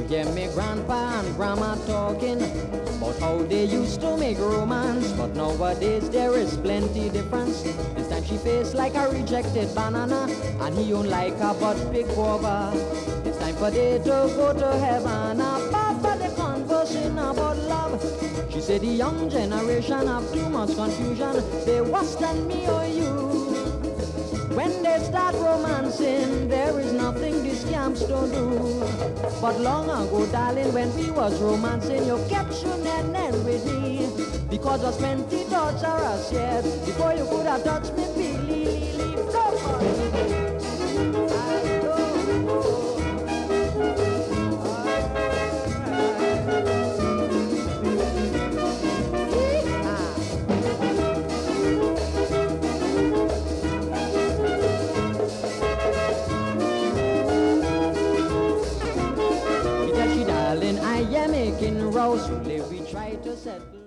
Yeah, me grandpa and grandma talking about how they used to make romance, but nowadays there is plenty difference. This time she faced like a rejected banana, and he don't like her but big guava. It's time for they to go to heaven. Papa, they conversing about love. She said the young generation have too much confusion. They worse than me or you. When they start romancing, there is nothing these scamps don't do. But long ago, darling, when we was romancing, you kept your net with me. Because I spent the torture us, yes, before you could have touched me, Billy. Making rows, we try to settle.